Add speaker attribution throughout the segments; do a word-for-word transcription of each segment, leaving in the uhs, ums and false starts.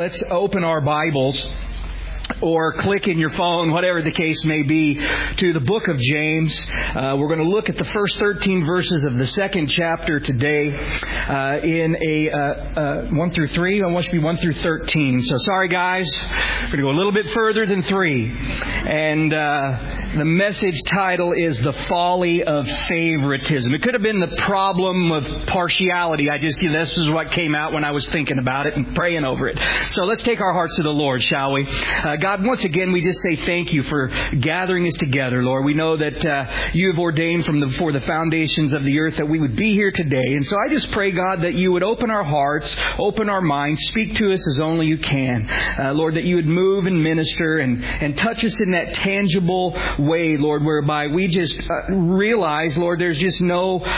Speaker 1: Let's open our Bibles or click in your phone, whatever the case may be, to the book of James. Uh, we're going to look at the first thirteen verses of the second chapter today uh, in a uh, uh, one through three. I want you to be one through thirteen. So sorry, guys. We're going to go a little bit further than three. And uh, the message title is The Folly of Favoritism. It could have been the problem of partiality. I just, this is what came out when I was thinking about it and praying over it. So let's take our hearts to the Lord, shall we? Uh, God, once again, we just say thank you for gathering us together, Lord. We know that uh, you have ordained from the, before the foundations of the earth that we would be here today. And so I just pray, God, that you would open our hearts, open our minds, speak to us as only you can. Uh, Lord, that you would move and minister and, and touch us in that tangible way, Lord, whereby we just uh, realize, Lord, there's just no uh,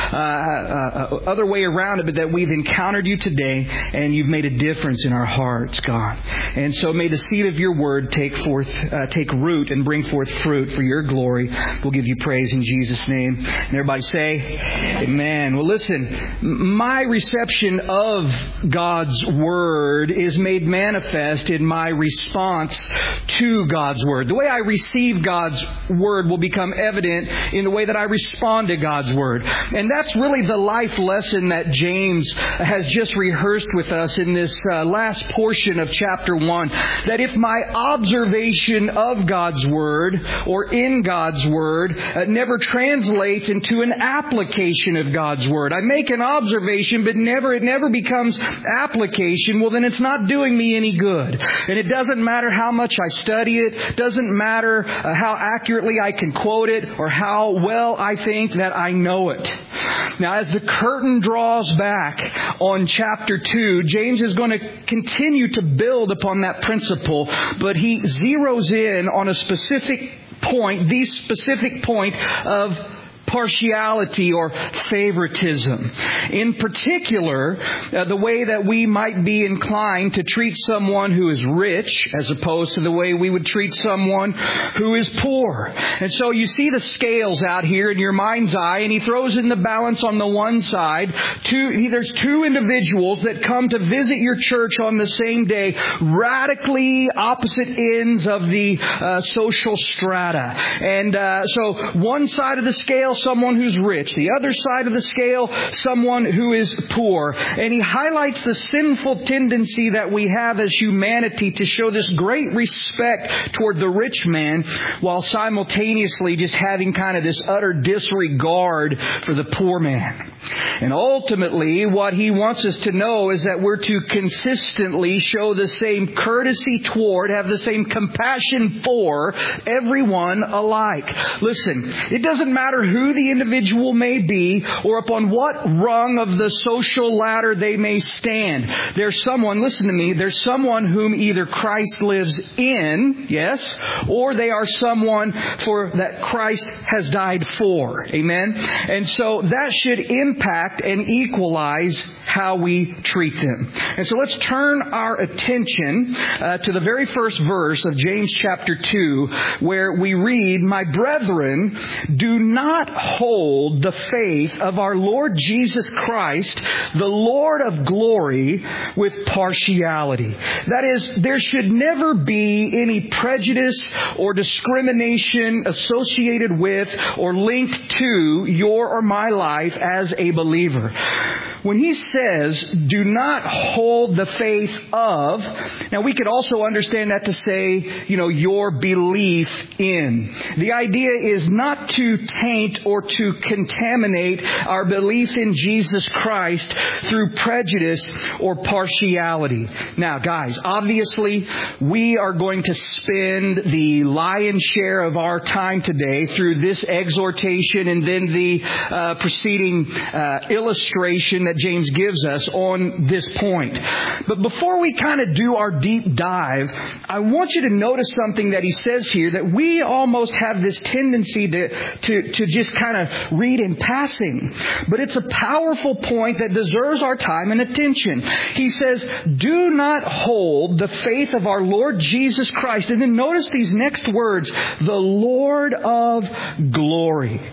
Speaker 1: uh, other way around it, but that we've encountered you today and you've made a difference in our hearts, God. And so may the seed of your word take forth, uh, take root and bring forth fruit for your glory. We'll give you praise in Jesus' name. And everybody say, amen. Well, listen, my reception of God's word is made manifest in my response to God's word. The way I receive God's word will become evident in the way that I respond to God's word. And that's really the life lesson that James has just rehearsed with us in this uh, last portion of chapter one. That if my observation of God's Word or in God's Word uh, never translates into an application of God's Word. I make an observation, but never it never becomes application. Well, then it's not doing me any good. And it doesn't matter how much I study it. It doesn't matter uh, how accurately I can quote it or how well I think that I know it. Now, as the curtain draws back on chapter two, James is going to continue to build upon that principle, but he zeroes in on a specific point, the specific point of partiality or favoritism. In particular, uh, the way that we might be inclined to treat someone who is rich as opposed to the way we would treat someone who is poor. And so you see the scales out here in your mind's eye, and he throws in the balance on the one side. Two, there's two individuals that come to visit your church on the same day, radically opposite ends of the uh, social strata. And uh, so one side of the scale, someone who's rich. The other side of the scale, someone who is poor. And he highlights the sinful tendency that we have as humanity to show this great respect toward the rich man while simultaneously just having kind of this utter disregard for the poor man. And ultimately, what he wants us to know is that we're to consistently show the same courtesy toward, have the same compassion for everyone alike. Listen, it doesn't matter who the individual may be or upon what rung of the social ladder they may stand. There's someone, listen to me, there's someone whom either Christ lives in, yes, or they are someone for that Christ has died for. Amen? And so that should impact and equalize how we treat them. And so let's turn our attention uh, to the very first verse of James chapter two, where we read, "My brethren, do not hold the faith of our Lord Jesus Christ, the Lord of glory, with partiality." That is, there should never be any prejudice or discrimination associated with or linked to your or my life as a believer. When he says, do not hold the faith of, now we could also understand that to say, you know, your belief in. The idea is not to taint or to contaminate our belief in Jesus Christ through prejudice or partiality. Now, guys, obviously, we are going to spend the lion's share of our time today through this exhortation and then the uh, preceding uh, illustration that James gives us on this point. But before we kind of do our deep dive, I want you to notice something that he says here that we almost have this tendency to, to, to just kind of read in passing. But it's a powerful point that deserves our time and attention. He says, do not hold the faith of our Lord Jesus Christ. And then notice these next words, the Lord of glory.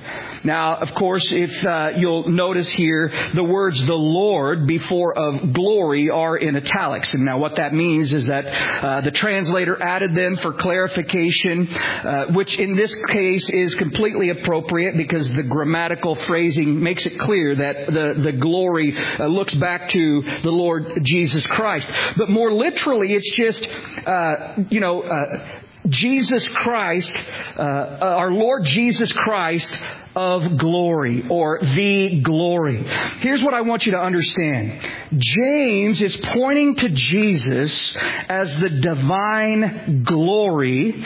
Speaker 1: Now, of course, if uh, you'll notice here, the words the Lord before of glory are in italics. And now what that means is that uh, the translator added them for clarification, uh, which in this case is completely appropriate because the grammatical phrasing makes it clear that the, the glory uh, looks back to the Lord Jesus Christ. But more literally, it's just, uh, you know, uh, Jesus Christ, uh, our Lord Jesus Christ of glory, or the glory. Here's what I want you to understand. James is pointing to Jesus as the divine glory,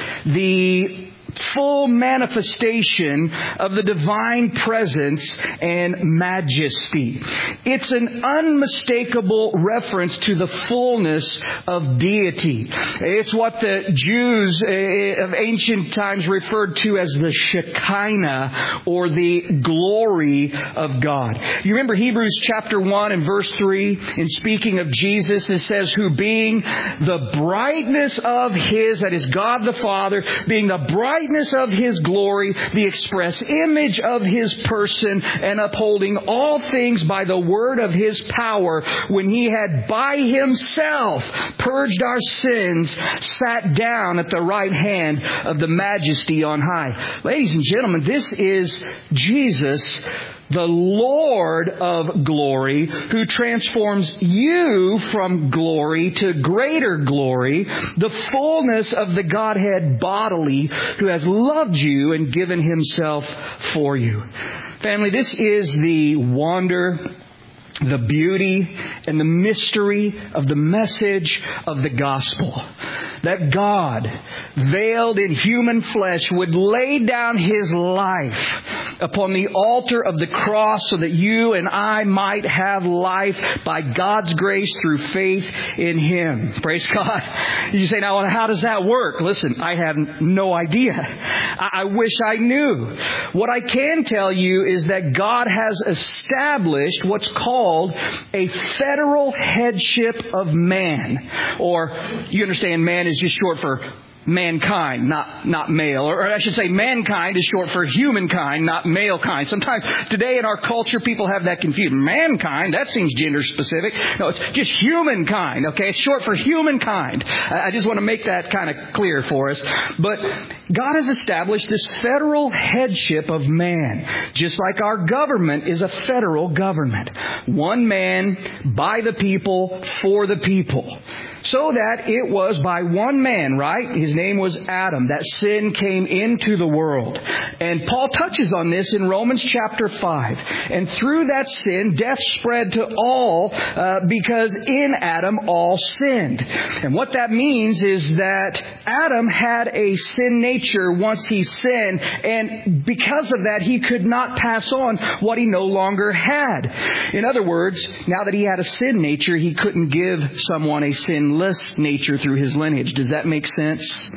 Speaker 1: the full manifestation of the divine presence and majesty. It's an unmistakable reference to the fullness of deity. It's what the Jews of ancient times referred to as the Shekinah, or the glory of God. You remember Hebrews chapter one and verse three, in speaking of Jesus, it says, who being the brightness of His, that is God the Father, being the brightness of His glory, the express image of His person, and upholding all things by the word of His power, when He had by Himself purged our sins, sat down at the right hand of the Majesty on high. Ladies and gentlemen, this is Jesus, the Lord of glory, who transforms you from glory to greater glory, the fullness of the Godhead bodily, who has loved you and given Himself for you. Family, this is the wonder, the beauty, and the mystery of the message of the gospel. That God, veiled in human flesh, would lay down His life upon the altar of the cross so that you and I might have life by God's grace through faith in Him. Praise God. You say, now, how does that work? Listen, I have no idea. I, I wish I knew. What I can tell you is that God has established what's called a federal headship of man. Or, you understand, man is just short for mankind, not not male. Or I should say mankind is short for humankind, not male kind. Sometimes today in our culture, people have that confused. Mankind, that seems gender specific. No, it's just humankind, okay? It's short for humankind. I just want to make that kind of clear for us. But God has established this federal headship of man, just like our government is a federal government. One man, by the people, for the people. So that it was by one man, right? His name was Adam, that sin came into the world. And Paul touches on this in Romans chapter five. And through that sin, death spread to all uh, because in Adam all sinned. And what that means is that Adam had a sin nature once he sinned. And because of that, he could not pass on what he no longer had. In other words, now that he had a sin nature, he couldn't give someone a sin less nature through his lineage. Does that make sense?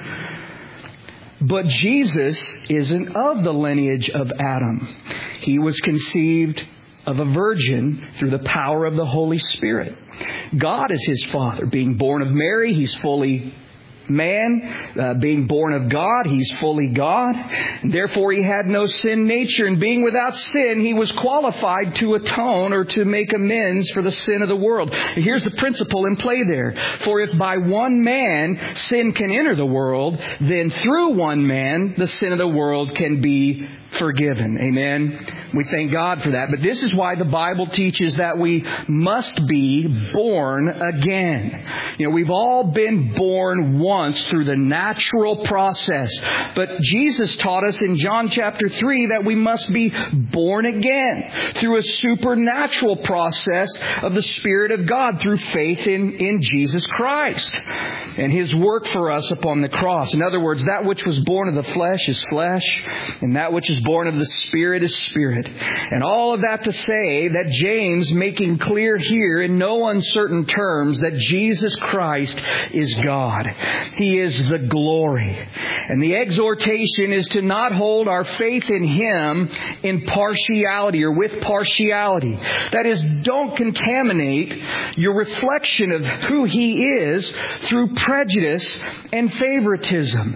Speaker 1: But Jesus isn't of the lineage of Adam. He was conceived of a virgin through the power of the Holy Spirit. God is His Father. Being born of Mary, He's fully man. Uh, being born of God, He's fully God. And therefore, He had no sin nature. And being without sin, He was qualified to atone or to make amends for the sin of the world. And here's the principle in play there. For if by one man sin can enter the world, then through one man the sin of the world can be forgiven. Amen. We thank God for that. But this is why the Bible teaches that we must be born again. You know, we've all been born once through the natural process. But Jesus taught us in John chapter three that we must be born again through a supernatural process of the Spirit of God through faith in, in Jesus Christ and His work for us upon the cross. In other words, that which was born of the flesh is flesh, and that which is born of the Spirit is spirit. And all of that to say that James, making clear here in no uncertain terms that Jesus Christ is God. He is the glory. And the exhortation is to not hold our faith in Him in partiality or with partiality. That is, don't contaminate your reflection of who He is through prejudice and favoritism.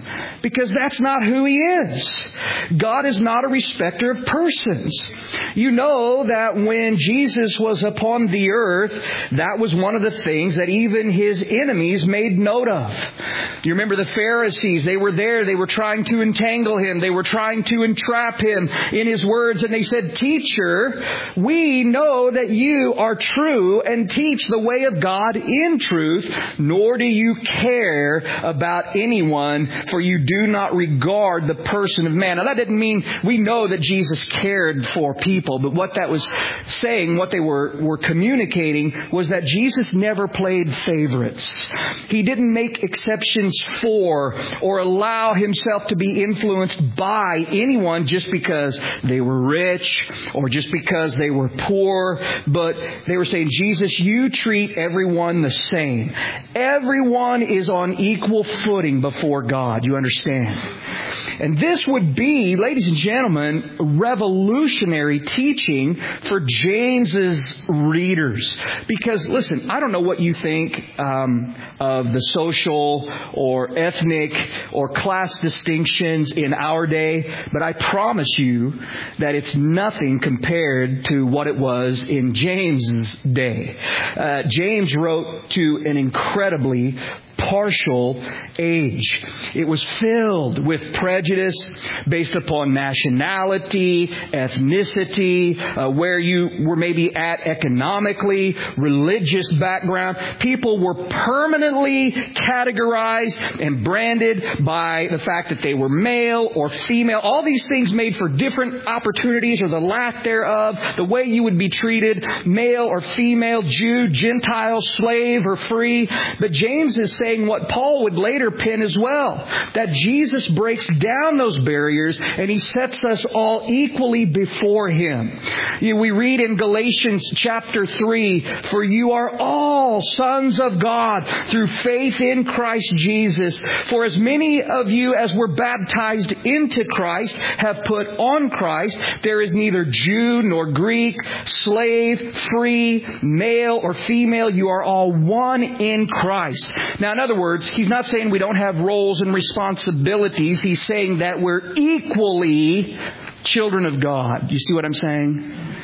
Speaker 1: Because that's not who He is. God is not a respecter of persons. You know that when Jesus was upon the earth, that was one of the things that even His enemies made note of. You remember the Pharisees, they were there, they were trying to entangle Him, they were trying to entrap Him in His words, and they said, "Teacher, we know that you are true and teach the way of God in truth, nor do you care about anyone, for you do not regard the person of man." Now that didn't mean we know that Jesus cared for people, but what that was saying, what they were, were communicating, was that Jesus never played favorites. He didn't make exceptions for or allow Himself to be influenced by anyone just because they were rich or just because they were poor. But they were saying, "Jesus, you treat everyone the same. Everyone is on equal footing before God." You understand? And this would be, ladies and gentlemen, revolutionary teaching for James's readers. Because, listen, I don't know what you think um, of the social or ethnic or class distinctions in our day, but I promise you that it's nothing compared to what it was in James's day. Uh, James wrote to an incredibly partial age. It was filled with prejudice based upon nationality, ethnicity, uh, where you were maybe at economically, religious background. People were permanently categorized and branded by the fact that they were male or female. All these things made for different opportunities or the lack thereof, the way you would be treated, male or female, Jew, Gentile, slave or free. But James is saying what Paul would later pen as well, that Jesus breaks down those barriers and He sets us all equally before Him. You know, we read in Galatians chapter three, "For you are all sons of God through faith in Christ Jesus. For as many of you as were baptized into Christ have put on Christ. There is neither Jew nor Greek, slave, free, male or female. You are all one in Christ." Now, in other words, he's not saying we don't have roles and responsibilities. He's saying that we're equally children of God. Do you see what I'm saying?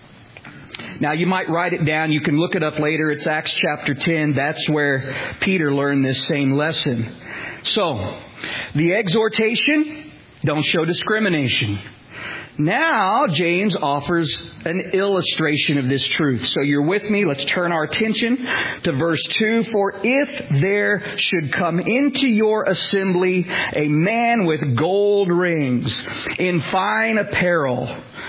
Speaker 1: Now, you might write it down. You can look it up later. It's Acts chapter ten. That's where Peter learned this same lesson. So, the exhortation, don't show discrimination. Now, James offers an illustration of this truth. So you're with me. Let's turn our attention to verse two. "For if there should come into your assembly a man with gold rings in fine apparel,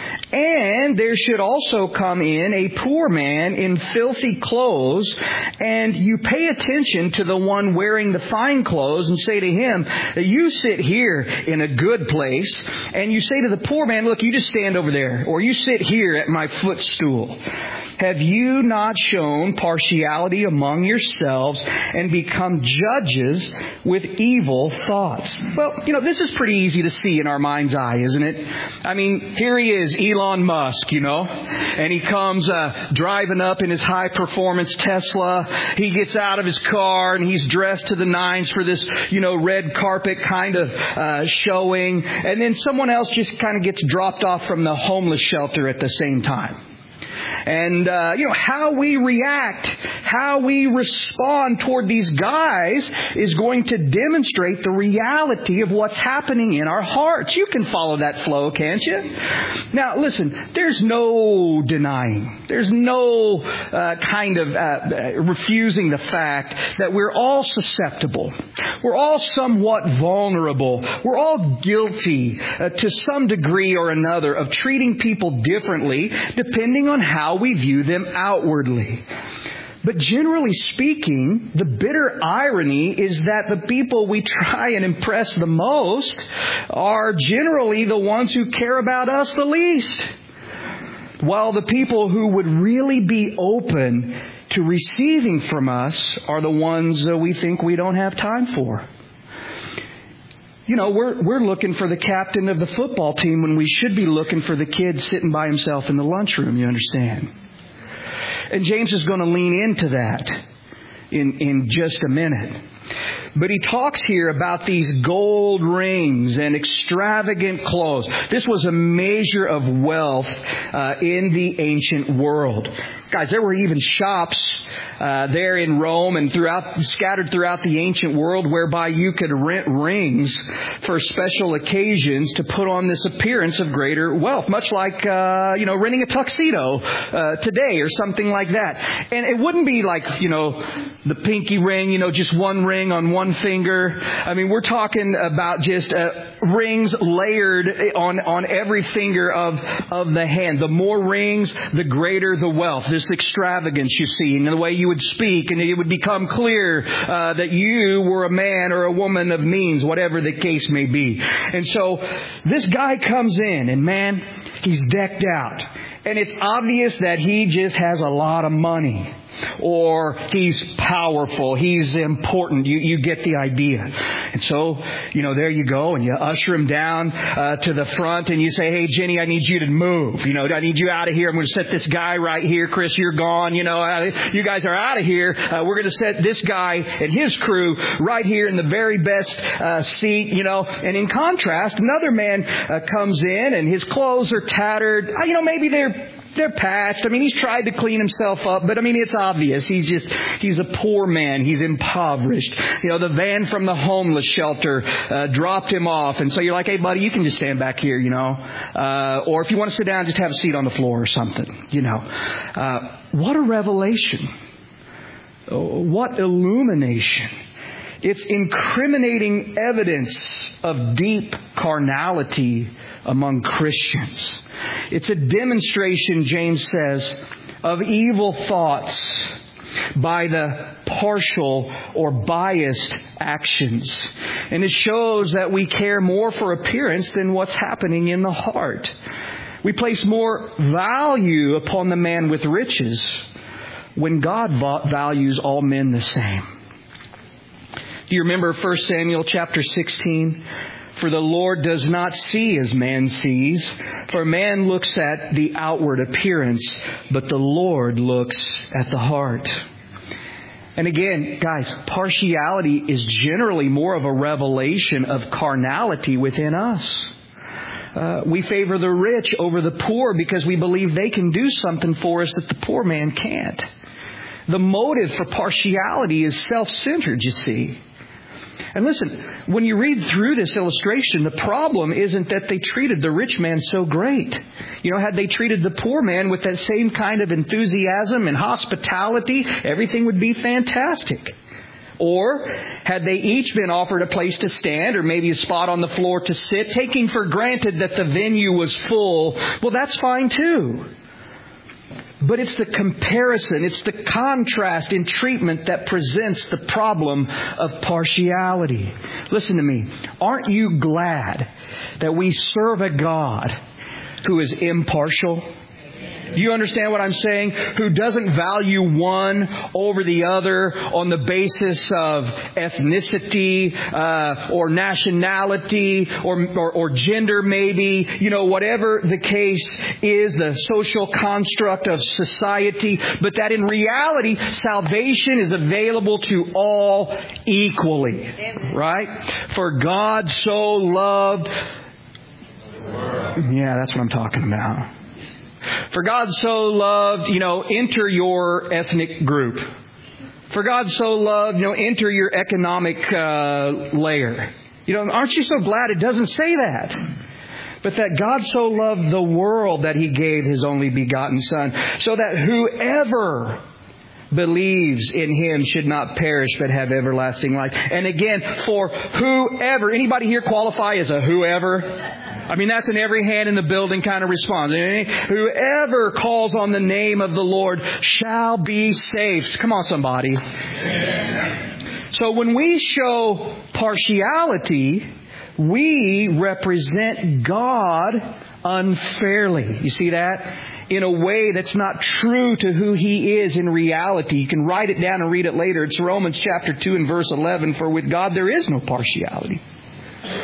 Speaker 1: and there should also come in a poor man in filthy clothes, and you pay attention to the one wearing the fine clothes and say to him, 'You sit here in a good place,' and you say to the poor man, 'Look, you just stand over there,' or 'You sit here at my footstool.' Have you not shown partiality among yourselves and become judges with evil thoughts?" Well, you know, this is pretty easy to see in our mind's eye, isn't it? I mean, here he is, Elon Musk, you know, and he comes uh, driving up in his high-performance Tesla. He gets out of his car and he's dressed to the nines for this, you know, red carpet kind of uh, showing. And then someone else just kind of gets dropped off from the homeless shelter at the same time. And, uh, you know, how we react, how we respond toward these guys is going to demonstrate the reality of what's happening in our hearts. You can follow that flow, can't you? Now, listen, there's no denying. There's no uh, kind of uh, refusing the fact that we're all susceptible. We're all somewhat vulnerable. We're all guilty uh, to some degree or another of treating people differently depending on how we view them outwardly. But generally speaking, the bitter irony is that the people we try and impress the most are generally the ones who care about us the least. While the people who would really be open to receiving from us are the ones that we think we don't have time for. You know, we're we're looking for the captain of the football team when we should be looking for the kid sitting by himself in the lunchroom, you understand? And James is going to lean into that in, in just a minute. But he talks here about these gold rings and extravagant clothes. This was a measure of wealth uh, in the ancient world. Guys, there were even shops uh, there in Rome and throughout, scattered throughout the ancient world, whereby you could rent rings for special occasions to put on this appearance of greater wealth, much like uh, you know renting a tuxedo uh, today or something like that. And it wouldn't be like you know the pinky ring, you know, just one ring on one finger. I mean, we're talking about just uh, rings layered on on every finger of of the hand. The more rings, the greater the wealth. This extravagance you see in the way you would speak, and it would become clear uh, that you were a man or a woman of means, whatever the case may be. And so this guy comes in, and man, he's decked out. And it's obvious that he just has a lot of money. Or he's powerful. He's important. You you get the idea. And so, you know, there you go. And you usher him down uh, to the front. And you say, hey, Jenny, I need you to move. You know, I need you out of here. I'm going to set this guy right here. Chris, you're gone. You know, uh, you guys are out of here. Uh, we're going to set this guy and his crew right here in the very best uh, seat, you know. And in contrast, another man uh, comes in and his clothes are tattered. Uh, you know, maybe they're They're patched. I mean, he's tried to clean himself up, but I mean, it's obvious. He's just, he's a poor man. He's impoverished. You know, the van from the homeless shelter uh, dropped him off. And so you're like, hey, buddy, you can just stand back here, you know. Uh, or if you want to sit down, just have a seat on the floor or something, you know. Uh, what a revelation. What illumination. It's incriminating evidence of deep carnality among Christians. It's a demonstration, James says, of evil thoughts by the partial or biased actions. And it shows that we care more for appearance than what's happening in the heart. We place more value upon the man with riches when God values all men the same. Do you remember First Samuel chapter sixteen? For the Lord does not see as man sees. For man looks at the outward appearance, but the Lord looks at the heart. And again, guys, partiality is generally more of a revelation of carnality within us. Uh, we favor the rich over the poor because we believe they can do something for us that the poor man can't. The motive for partiality is self-centered, you see. And listen, when you read through this illustration, the problem isn't that they treated the rich man so great. You know, had they treated the poor man with that same kind of enthusiasm and hospitality, everything would be fantastic. Or had they each been offered a place to stand or maybe a spot on the floor to sit, taking for granted that the venue was full, well, that's fine too. But it's the comparison, it's the contrast in treatment that presents the problem of partiality. Listen to me. Aren't you glad that we serve a God who is impartial? Do you understand what I'm saying? Who doesn't value one over the other on the basis of ethnicity uh, or nationality or, or or gender maybe. You know, whatever the case is, the social construct of society. But that in reality, salvation is available to all equally. Right? For God so loved... Yeah, that's what I'm talking about. For God so loved, you know, enter your ethnic group. For God so loved, you know, enter your economic uh, layer. You know, aren't you so glad it doesn't say that? But that God so loved the world that He gave His only begotten Son, so that whoever believes in Him should not perish but have everlasting life. And again, for whoever, anybody here qualify as a whoever? I mean, that's an every hand in the building kind of response. Whoever calls on the name of the Lord shall be saved. Come on, somebody. So when we show partiality, we represent God unfairly. You see that? In a way that's not true to who He is in reality. You can write it down and read it later. It's Romans chapter two and verse eleven. For with God there is no partiality.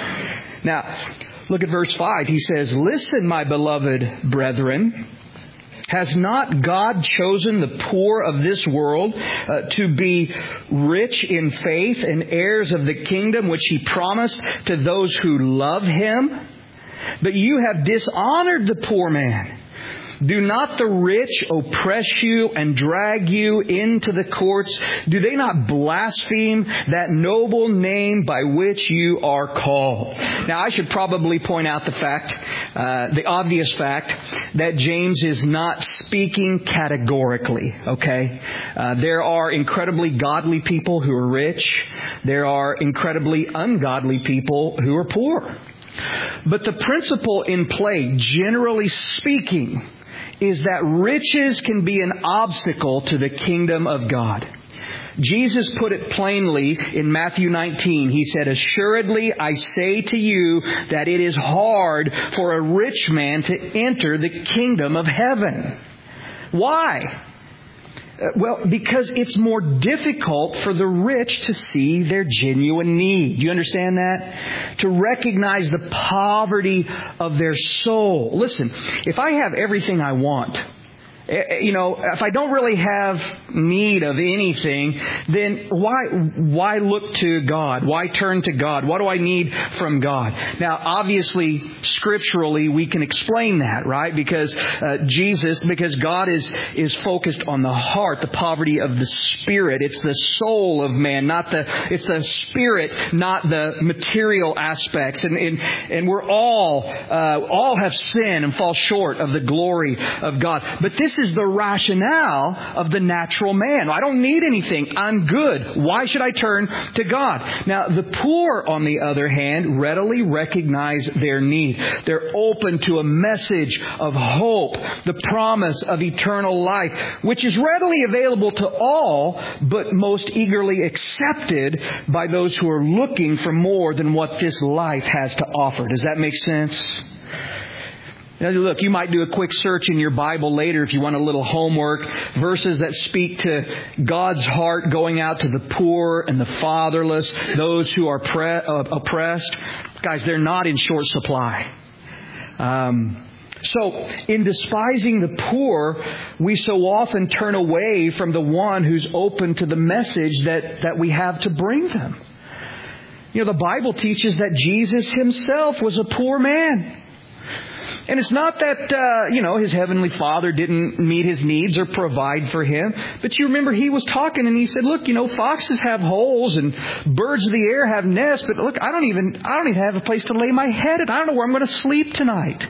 Speaker 1: Now, look at verse five. He says, listen, my beloved brethren. Has not God chosen the poor of this world uh, to be rich in faith and heirs of the kingdom which He promised to those who love Him? But you have dishonored the poor man. Do not the rich oppress you and drag you into the courts? Do they not blaspheme that noble name by which you are called? Now, I should probably point out the fact, uh, the obvious fact, that James is not speaking categorically, okay? Uh, there are incredibly godly people who are rich. There are incredibly ungodly people who are poor. But the principle in play, generally speaking, is that riches can be an obstacle to the kingdom of God. Jesus put it plainly in Matthew nineteen. He said, "Assuredly, I say to you that it is hard for a rich man to enter the kingdom of heaven." Why? Well, because it's more difficult for the rich to see their genuine need. Do you understand that? To recognize the poverty of their soul. Listen, if I have everything I want, you know, if I don't really have need of anything, then why why look to God? Why turn to God? What do I need from God? Now, obviously, scripturally, we can explain that, right? Because uh, Jesus, because God is is focused on the heart, the poverty of the spirit. It's the soul of man, not the. It's the spirit, not the material aspects. And and, and we're all uh, all have sinned and fall short of the glory of God. But this is the rationale of the natural man. I don't need anything. I'm good. Why should I turn to God? Now, the poor, on the other hand, readily recognize their need. They're open to a message of hope, the promise of eternal life, which is readily available to all, but most eagerly accepted by those who are looking for more than what this life has to offer. Does that make sense? Now, look, you might do a quick search in your Bible later if you want a little homework. Verses that speak to God's heart going out to the poor and the fatherless, those who are pre- uh, oppressed. Guys, they're not in short supply. Um, so, in despising the poor, we so often turn away from the one who's open to the message that, that we have to bring them. You know, the Bible teaches that Jesus Himself was a poor man. And it's not that, uh, you know, His Heavenly Father didn't meet His needs or provide for Him. But you remember He was talking and He said, look, you know, foxes have holes and birds of the air have nests. But look, I don't even, I don't even have a place to lay my head at. I don't know where I'm going to sleep tonight.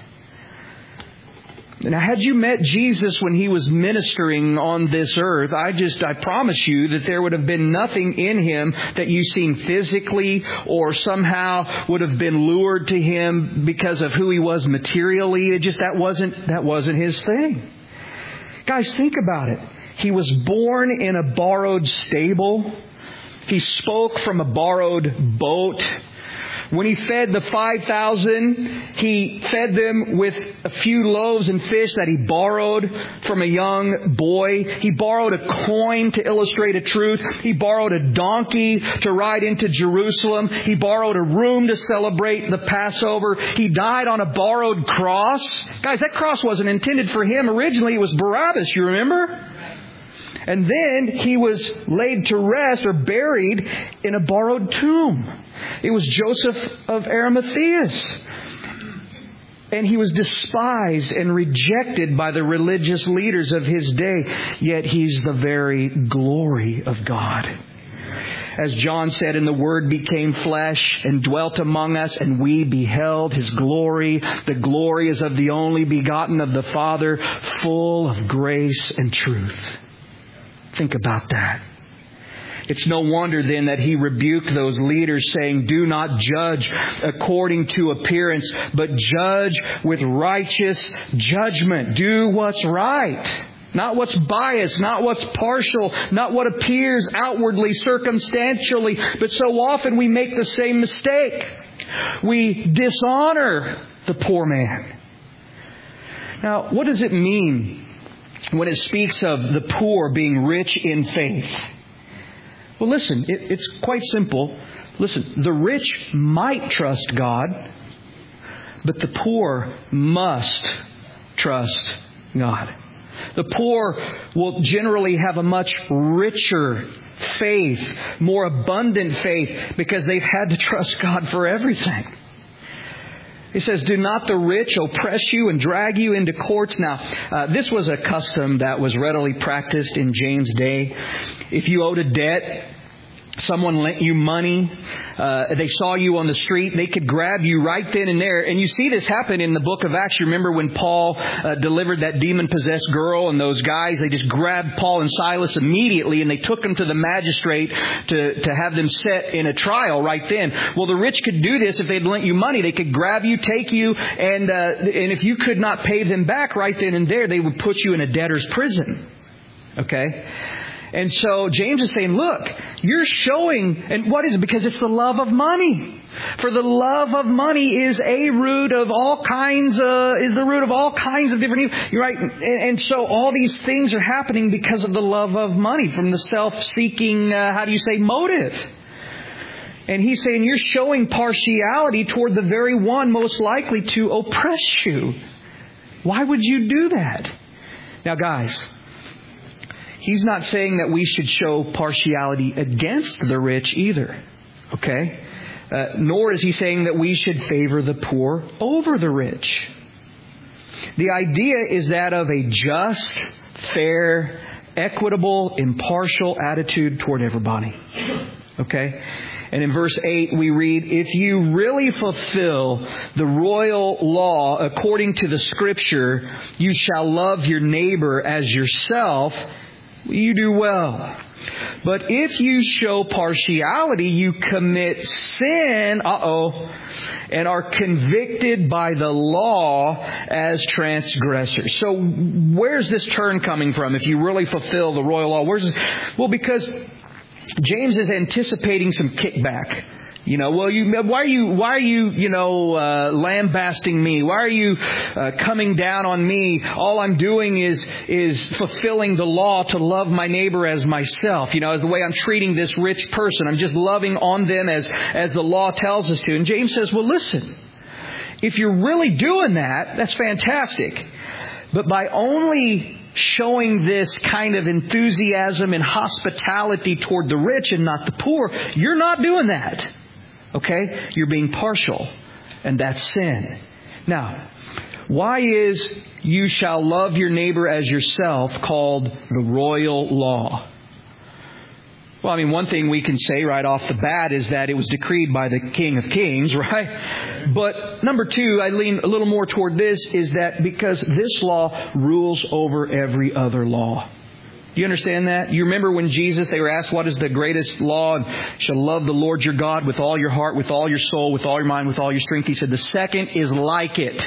Speaker 1: Now, had you met Jesus when He was ministering on this earth, I just, I promise you that there would have been nothing in Him that you've seen physically or somehow would have been lured to Him because of who He was materially. It just, that wasn't, that wasn't His thing. Guys, think about it. He was born in a borrowed stable. He spoke from a borrowed boat. When He fed the five thousand, He fed them with a few loaves and fish that He borrowed from a young boy. He borrowed a coin to illustrate a truth. He borrowed a donkey to ride into Jerusalem. He borrowed a room to celebrate the Passover. He died on a borrowed cross. Guys, that cross wasn't intended for Him. Originally, it was Barabbas, you remember? And then He was laid to rest or buried in a borrowed tomb. It was Joseph of Arimathea. And He was despised and rejected by the religious leaders of His day. Yet He's the very glory of God. As John said, and the Word became flesh and dwelt among us, and we beheld His glory. The glory is of the only begotten of the Father, full of grace and truth. Think about that. It's no wonder then that He rebuked those leaders, saying, do not judge according to appearance, but judge with righteous judgment. Do what's right. Not what's biased, not what's partial, not what appears outwardly, circumstantially. But so often we make the same mistake. We dishonor the poor man. Now, what does it mean when it speaks of the poor being rich in faith? Well, listen, it, it's quite simple. Listen, the rich might trust God, but the poor must trust God. The poor will generally have a much richer faith, more abundant faith, because they've had to trust God for everything. He says, do not the rich oppress you and drag you into courts? Now, uh, this was a custom that was readily practiced in James' day. If you owed a debt, someone lent you money, uh, they saw you on the street, they could grab you right then and there. And you see this happen in the book of Acts. You remember when Paul uh, delivered that demon-possessed girl, and those guys, they just grabbed Paul and Silas immediately and they took them to the magistrate to, to have them set in a trial right then. Well, the rich could do this if they'd lent you money. They could grab you, take you, and, uh, and if you could not pay them back right then and there, they would put you in a debtor's prison. Okay? And so James is saying, look, you're showing, and what is it? Because it's the love of money. For the love of money is a root of all kinds, uh, is the root of all kinds of different evil. You're right. And, and so all these things are happening because of the love of money, from the self-seeking, uh, how do you say, motive. And he's saying you're showing partiality toward the very one most likely to oppress you. Why would you do that? Now, guys, he's not saying that we should show partiality against the rich either. Okay? Uh, nor is he saying that we should favor the poor over the rich. The idea is that of a just, fair, equitable, impartial attitude toward everybody. Okay? And in verse eight we read, if you really fulfill the royal law according to the Scripture, you shall love your neighbor as yourself, you do well. But if you show partiality, you commit sin, uh-oh, and are convicted by the law as transgressors. So where's this turn coming from? If you really fulfill the royal law, where's this? Well, because James is anticipating some kickback. You know, well, you, why are you, why are you, you know, uh, lambasting me? Why are you uh, coming down on me? All I'm doing is, is fulfilling the law to love my neighbor as myself. You know, as the way I'm treating this rich person. I'm just loving on them as, as the law tells us to. And James says, well, listen, if you're really doing that, that's fantastic. But by only showing this kind of enthusiasm and hospitality toward the rich and not the poor, you're not doing that. Okay? You're being partial. And that's sin. Now, why is you shall love your neighbor as yourself called the royal law? Well, I mean, one thing we can say right off the bat is that it was decreed by the King of Kings, right? But number two, I lean a little more toward this, is that because this law rules over every other law. Do you understand that? You remember when Jesus, they were asked, what is the greatest law? And you shall love the Lord your God with all your heart, with all your soul, with all your mind, with all your strength. He said the second is like it,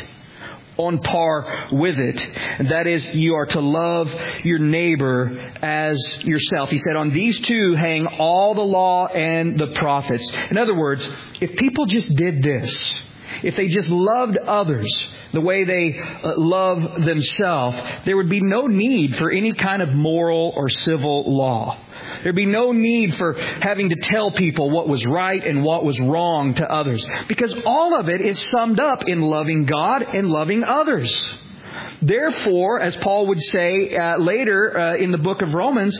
Speaker 1: on par with it. And that is, you are to love your neighbor as yourself. He said, on these two hang all the law and the prophets. In other words, if people just did this, if they just loved others the way they uh, love themselves, there would be no need for any kind of moral or civil law. There'd be no need for having to tell people what was right and what was wrong to others. Because all of it is summed up in loving God and loving others. Therefore, as Paul would say uh, later uh, in the book of Romans,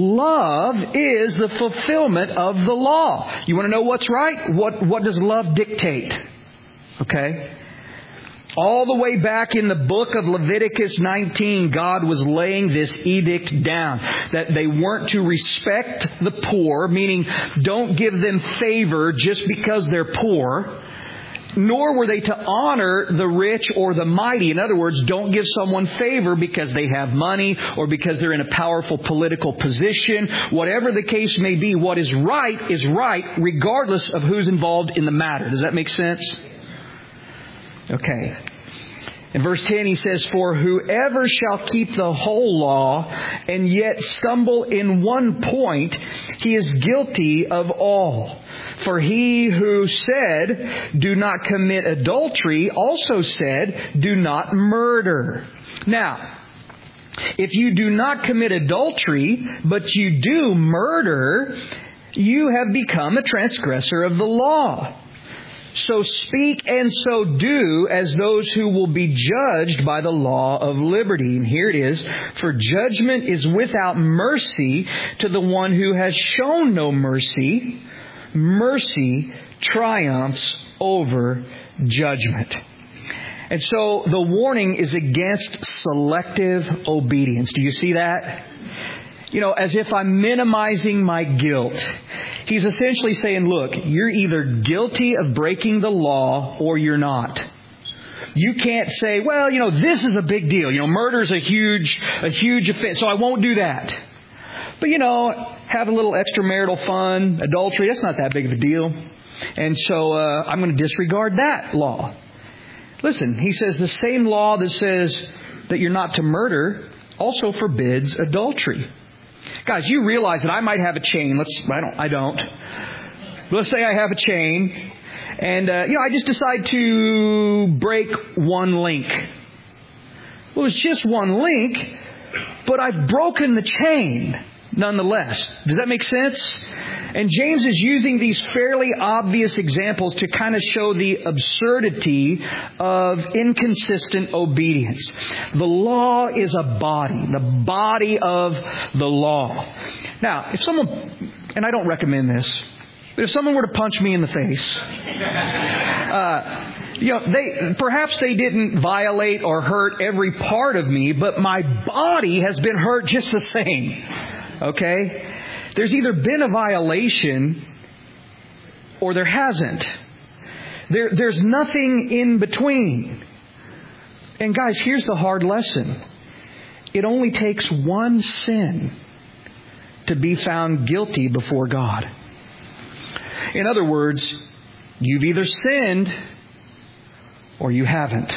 Speaker 1: love is the fulfillment of the law. You want to know what's right? What, what does love dictate? Okay? All the way back in the book of Leviticus nineteen, God was laying this edict down that they weren't to respect the poor, meaning don't give them favor just because they're poor, nor were they to honor the rich or the mighty. In other words, don't give someone favor because they have money or because they're in a powerful political position. Whatever the case may be, what is right is right regardless of who's involved in the matter. Does that make sense? Okay. In verse ten he says, for whoever shall keep the whole law and yet stumble in one point, he is guilty of all. For he who said, do not commit adultery, also said, do not murder. Now, if you do not commit adultery, but you do murder, you have become a transgressor of the law. So speak and so do as those who will be judged by the law of liberty. And here it is. For judgment is without mercy to the one who has shown no mercy. Mercy triumphs over judgment. And so the warning is against selective obedience. Do you see that? You know, as if I'm minimizing my guilt. He's essentially saying, look, you're either guilty of breaking the law or you're not. You can't say, well, you know, this is a big deal. You know, murder's a huge, a huge offense, so I won't do that. But, you know, have a little extramarital fun, adultery, that's not that big of a deal. And so uh, I'm going to disregard that law. Listen, he says the same law that says that you're not to murder also forbids adultery. Guys, you realize that I might have a chain. Let's, I don't, I don't. Let's say I have a chain and, uh, you know, I just decide to break one link. Well, it's just one link, but I've broken the chain nonetheless. Does that make sense? And James is using these fairly obvious examples to kind of show the absurdity of inconsistent obedience. The law is a body, the body of the law. Now, if someone, and I don't recommend this, but if someone were to punch me in the face, uh, you know, they perhaps they didn't violate or hurt every part of me, but my body has been hurt just the same. Okay? There's either been a violation or there hasn't. There, there's nothing in between. And guys, here's the hard lesson. It only takes one sin to be found guilty before God. In other words, you've either sinned or you haven't.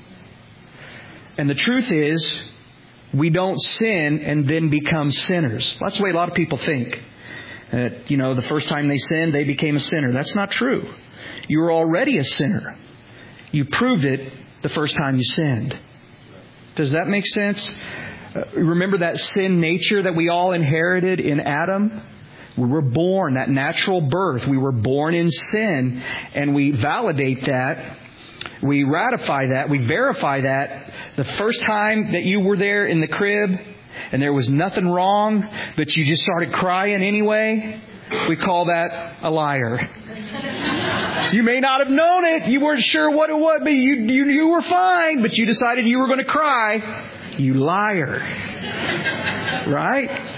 Speaker 1: And the truth is, we don't sin and then become sinners. That's the way a lot of people think. That, you know, the first time they sinned, they became a sinner. That's not true. You were already a sinner. You proved it the first time you sinned. Does that make sense? Uh, remember that sin nature that we all inherited in Adam? We were born, that natural birth. We were born in sin, and we validate that. We ratify that. We verify that the first time that you were there in the crib and there was nothing wrong, but you just started crying anyway, we call that a liar. You may not have known it. You weren't sure what it was, but you, you, you were fine, but you decided you were going to cry. You liar. Right?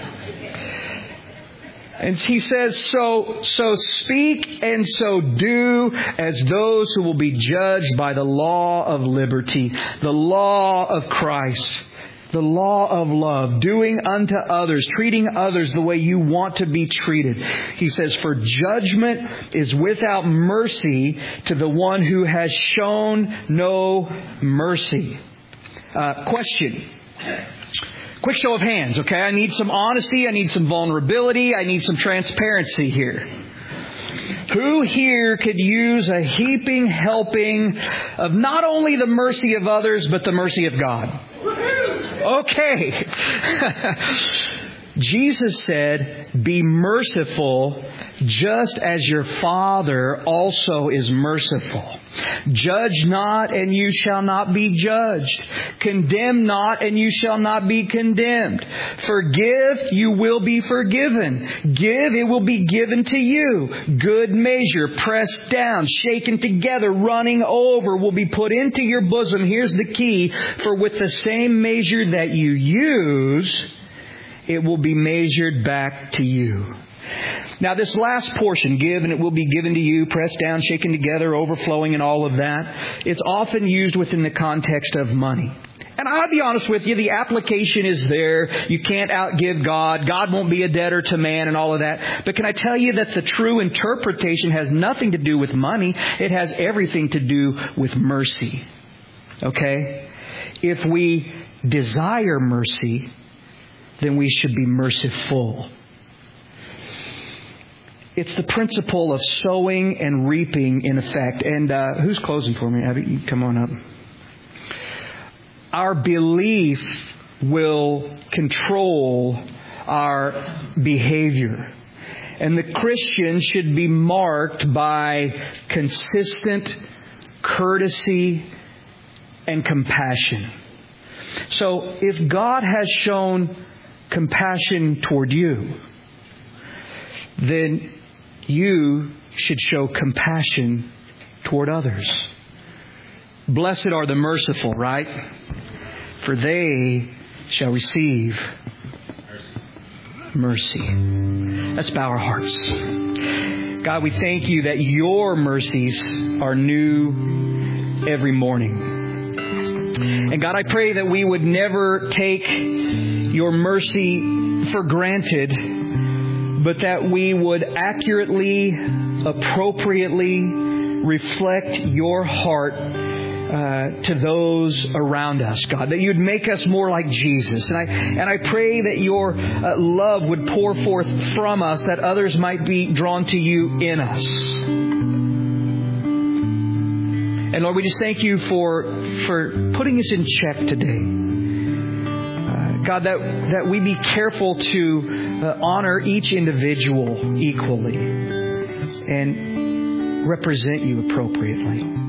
Speaker 1: And he says, so, so speak and so do as those who will be judged by the law of liberty, the law of Christ, the law of love, doing unto others, treating others the way you want to be treated. He says, for judgment is without mercy to the one who has shown no mercy. Uh, question. Quick show of hands, okay? I need some honesty. I need some vulnerability. I need some transparency here. Who here could use a heaping helping of not only the mercy of others, but the mercy of God? Okay. Jesus said, be merciful just as your Father also is merciful. Judge not, and you shall not be judged. Condemn not, and you shall not be condemned. Forgive, you will be forgiven. Give, it will be given to you. Good measure, pressed down, shaken together, running over, will be put into your bosom. Here's the key. For with the same measure that you use, it will be measured back to you. Now, this last portion, give and it will be given to you, pressed down, shaken together, overflowing, and all of that, it's often used within the context of money. And I'll be honest with you, the application is there. You can't outgive God. God won't be a debtor to man and all of that. But can I tell you that the true interpretation has nothing to do with money. It has everything to do with mercy. Okay? If we desire mercy, then we should be merciful. It's the principle of sowing and reaping in effect. And uh, who's closing for me? Abby, you come on up. Our belief will control our behavior. And the Christian should be marked by consistent courtesy and compassion. So if God has shown compassion toward you, then you should show compassion toward others. Blessed are the merciful, right? For they shall receive mercy. Let's bow our hearts. God, we thank You that Your mercies are new every morning. And God, I pray that we would never take Your mercy for granted, but that we would accurately, appropriately reflect Your heart uh, to those around us, God. That You'd make us more like Jesus. And I and I pray that Your uh, love would pour forth from us, that others might be drawn to You in us. And Lord, we just thank You for for putting us in check today. Uh, God, that, that we be careful to uh, honor each individual equally and represent You appropriately.